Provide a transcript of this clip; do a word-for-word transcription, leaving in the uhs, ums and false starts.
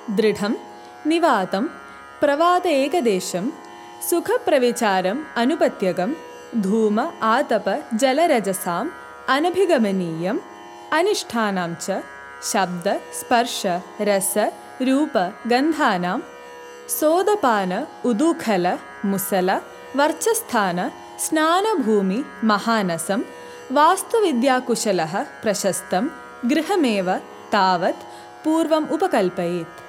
ദൃഢം നിവാതം പ്രവാത ഏകദേശം സുഖപ്രവിചാരം അനുപത്യകം ധൂമ ആതപ ജലരജസാം അനഭിഗമനീയം അനിഷ്ഠാനാം ച ശബ്ദ സ്പർശ രസ രൂപ ഗന്ധാനാം സോദപാന ഉദൂഖല മുസല വർച്ചസ്ഥാന സ്നാനഭൂമി മഹാനസം വാസ്തുവിദ്യാകുശലഃ പ്രശസ്തം ഗൃഹമേവ താവത് പൂർവം ഉപകൽപ്പയേത്.